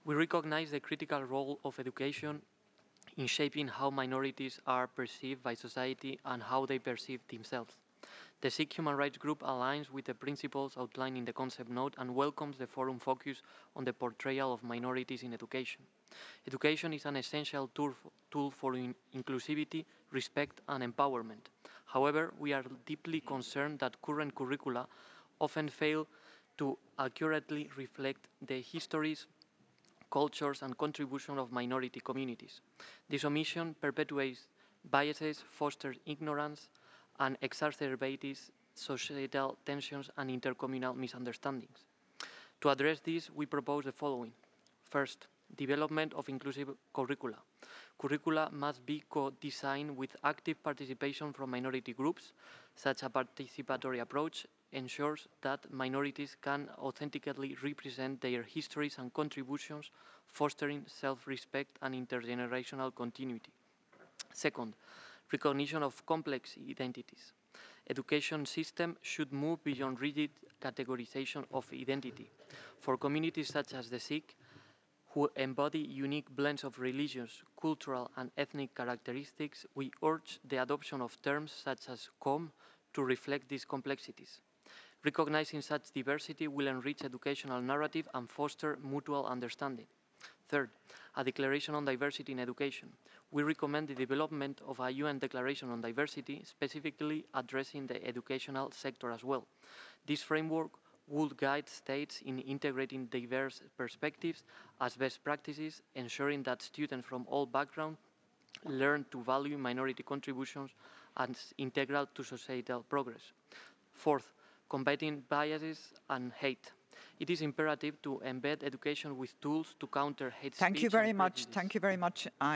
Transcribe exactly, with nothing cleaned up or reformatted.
We recognize the critical role of education in shaping how minorities are perceived by society and how they perceive themselves. The S I C Human Rights Group aligns with the principles outlined in the concept note and welcomes the forum focus on the portrayal of minorities in education. Education is an essential tool for, tool for in inclusivity, respect and empowerment. However, we are deeply concerned that current curricula often fail to accurately reflect the histories, cultures and contribution of minority communities. This omission perpetuates biases, fosters ignorance, and exacerbates societal tensions and intercommunal misunderstandings. To address this, we propose the following. First, development of inclusive curricula. Curricula must be co-designed with active participation from minority groups. Such a participatory approach ensures that minorities can authentically represent their histories and contributions, fostering self-respect and intergenerational continuity. Second, recognition of complex identities. Education system should move beyond rigid categorization of identity. For communities such as the Sikh, who embody unique blends of religious, cultural and ethnic characteristics, we urge the adoption of terms such as "com" to reflect these complexities. Recognizing such diversity will enrich educational narrative and foster mutual understanding. Third, a declaration on diversity in education. We recommend the development of a U N declaration on diversity, specifically addressing the educational sector as well. This framework would guide states in integrating diverse perspectives as best practices, ensuring that students from all backgrounds learn to value minority contributions as integral to societal progress. Fourth, combating biases and hate. It is imperative to embed education with tools to counter hate Thank you speech and very much. prejudice. Thank you very much.